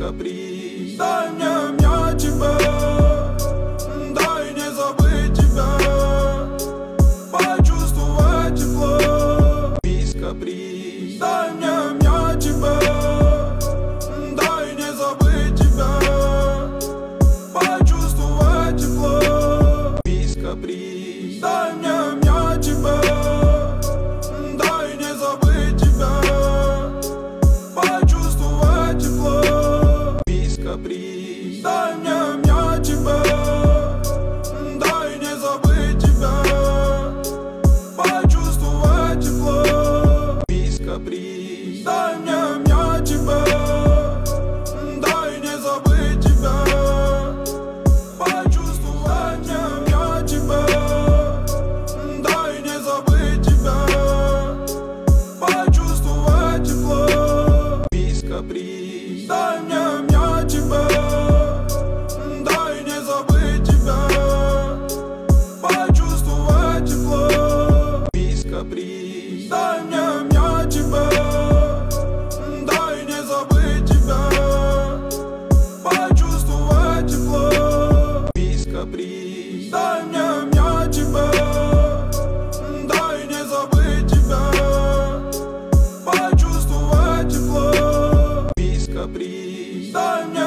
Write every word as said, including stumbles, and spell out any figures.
каприз. Дай мне, мне тебя, дай не забыть тебя, почувствовать тепло, без каприз. Дай мне, мне тебя, дай не забыть тебя, почувствовать тепло, без каприз. Дай мне, мне тебя, дай не забыть тебя, почувствовать тепло, без каприз. Дай мне, мне тебя, дай не забыть тебя, почувствовать тепло, без каприз. Дай мне, мне тебя, дай не забыть тебя, почувствовать мне, мне тебя, дай не забыть тебя, почувствовать тепло, без каприз. Дай мне, мне тебя, дай не забыть тебя, почувствовать тепло, без каприз. Дай мне, мне тебя, дай не забыть тебя, почувствовать тепло, без каприз. Дай мне, мне тебя, дай не забыть тебя, почувствовать тепло, без каприз. Дай мне